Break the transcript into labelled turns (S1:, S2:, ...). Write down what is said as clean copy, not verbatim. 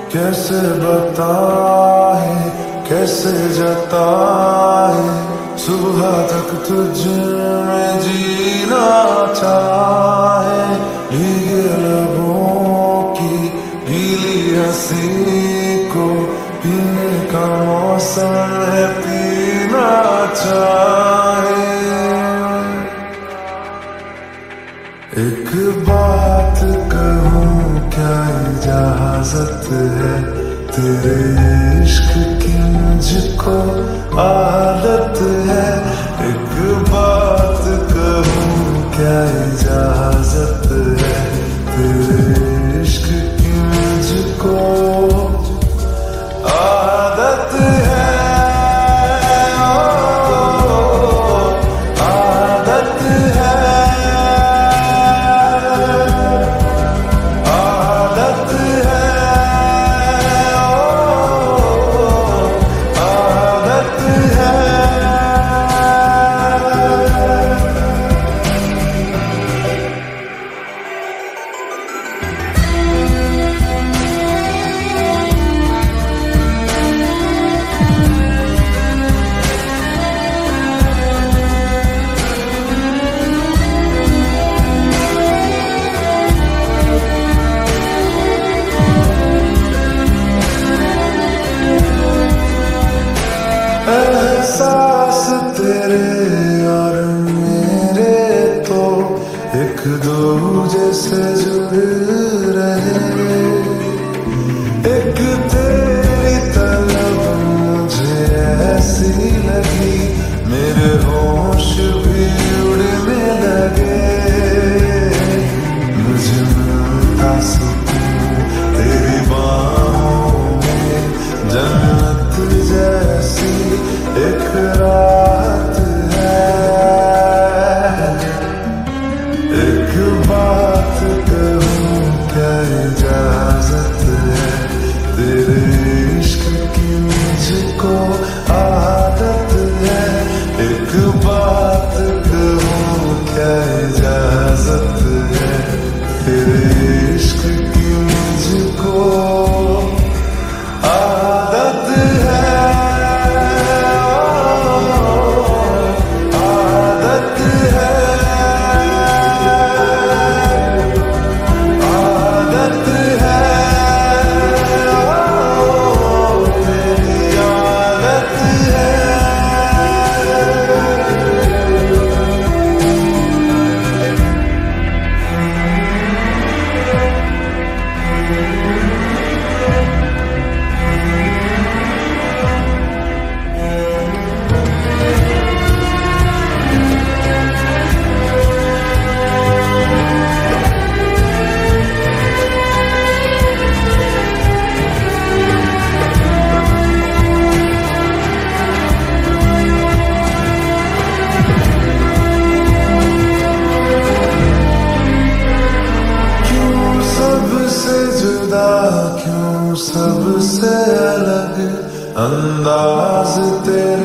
S1: कैसे बताए, कैसे जताए, सुबह तक तुझ में जीना चाहे। भीगे लबों की गीली हंसी को पीने का मौसम है, पीना चाहे। एक बात कहूँ क्या इजाजत है, तेरे इश्क की मुझको आदत है। एक बात कहूँ क्या इजाजत है, तेरे इश्क की मुझको आदत है। एहसास तेरे और मेरे तो एक दूजे से जुड़ रहे। एक तेरी तलब मुझे ऐसी लगी, मेरे होश भी उड़ने लगे। मुझे मिलता सुकून तेरी बाहों में, जन्नत जैसी एक रात है। एक बात कहूँ क्या इजाजत है, तेरे इश्क की मुझको आदत है। एक बात कहूँ क्या इजाजत है, तेरे इश्क की मुझको आदत है। क्यों सबसे अलग अंदाज तेरा।